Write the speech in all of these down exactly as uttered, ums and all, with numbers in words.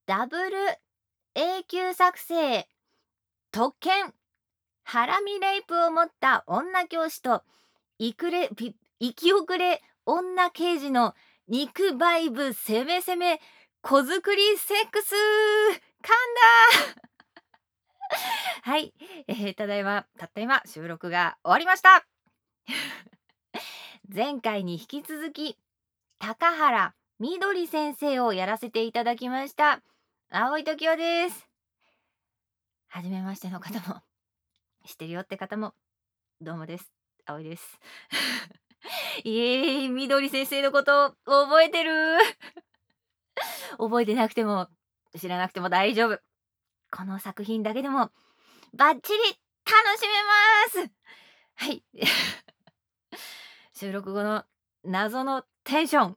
ダブル永久作成特権ハラミレイプを持った女教師といくれぴ生き遅れ女刑事の肉バイブ攻め攻め子作りセックス噛んだはい、えー、ただいまたった今収録が終わりました前回に引き続き高原みどり先生をやらせていただきました青井時代です。初めましての方も知ってるよって方もどうもです。青井ですいえみどり先生のこと覚えてる覚えてなくても知らなくても大丈夫。この作品だけでもバッチリ楽しめます。はい収録後の謎のテンション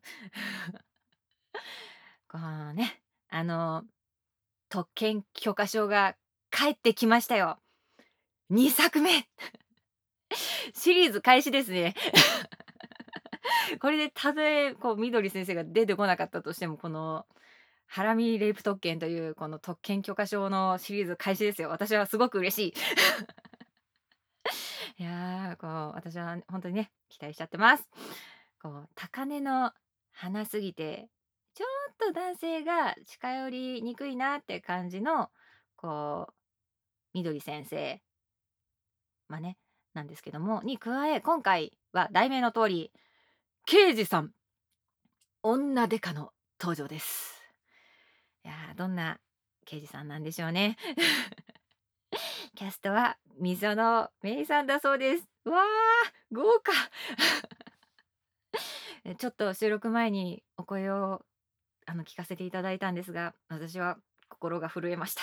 このねあの特権許可証が帰ってきましたよ。にさくめシリーズ開始ですねこれでたとえこうみどり先生が出てこなかったとしてもこのハラミレイプ特権というこの特権許可証のシリーズ開始ですよ。私はすごく嬉しいいやーこう私は本当にね期待しちゃってます。こう高嶺の花すぎてちょっと男性が近寄りにくいなって感じのこうみどり先生まあねなんですけどもに加え今回は題名の通り刑事さん女デカの登場です。いやーどんな刑事さんなんでしょうねキャストは溝野芽衣さんだそうです。わー豪華えちょっと収録前にお声をあの聞かせていただいたんですが私は心が震えました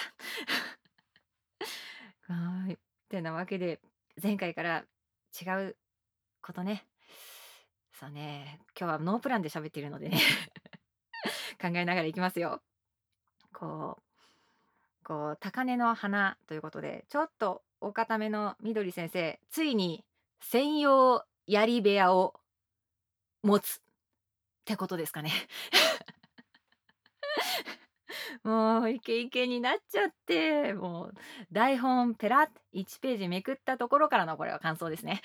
はい。てなわけで前回から違うことねそうね今日はノープランで喋っているのでね考えながらいきますよ。こうこう高嶺の花ということでちょっとお固めのみどり先生ついに専用槍部屋を持つってことですかねもうイケイケになっちゃってもう台本ペラッいちページめくったところからのこれは感想ですね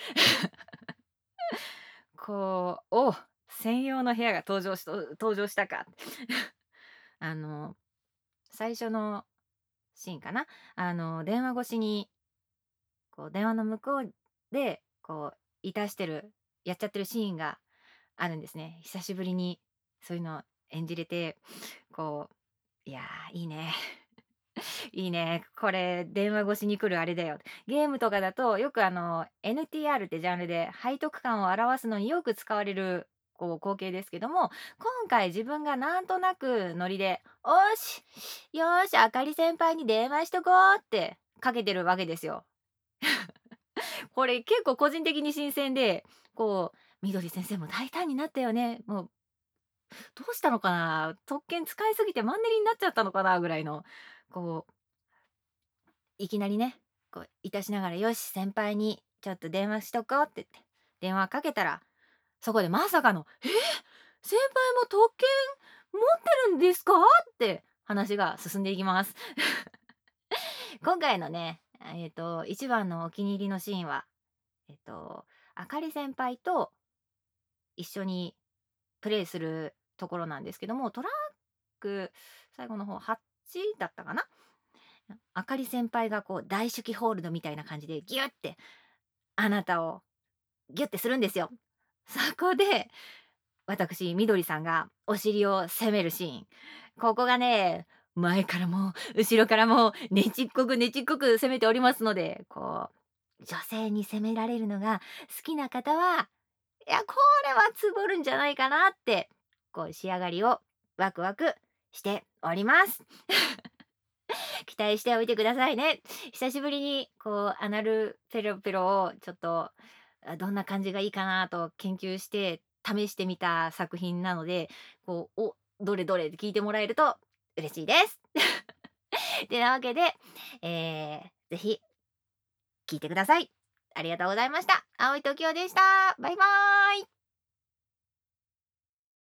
こうお専用の部屋が登場し登場したかあの最初のシーンかなあの電話越しにこう電話の向こうでこういたしてるやっちゃってるシーンがあるんですね。久しぶりにそういうの演じれてこういやーいいねいいねこれ電話越しに来るあれだよ。ゲームとかだとよくあの エヌティーアール ってジャンルで背徳感を表すのによく使われるこう光景ですけども今回自分がなんとなくノリで「おーしよーしあかり先輩に電話しとこう」ってかけてるわけですよ。これ結構個人的に新鮮で、こう、みどり先生も大胆になったよね。もう、どうしたのかな、特権使いすぎてマンネリになっちゃったのかなぐらいの、こう、いきなりね、こう、いたしながら、よし、先輩にちょっと電話しとこうって言って、電話かけたら、そこでまさかの、え先輩も特権持ってるんですかって話が進んでいきます。今回のね、えっ、と、一番のお気に入りのシーンは、えっ、と、あかり先輩と一緒にプレイするところなんですけども、トラック、最後の方はちだったかな？あかり先輩がこう大手記ホールドみたいな感じでギュッてあなたをギュッてするんですよ。そこで私みどりさんがお尻を攻めるシーン。ここがね、前からも後ろからもねちっこくねちっこく攻めておりますので、こう女性に攻められるのが好きな方はいや、これはつぼるんじゃないかなって、こう仕上がりをワクワクしております。期待しておいてくださいね。久しぶりにこうアナルペロペロをちょっとあどんな感じがいいかなと研究して試してみた作品なので、こう、お、どれどれって聞いてもらえると嬉しいです。てなわけで、えー、ぜひ聞いてください。ありがとうございました。青い時代でした。バイバーイ。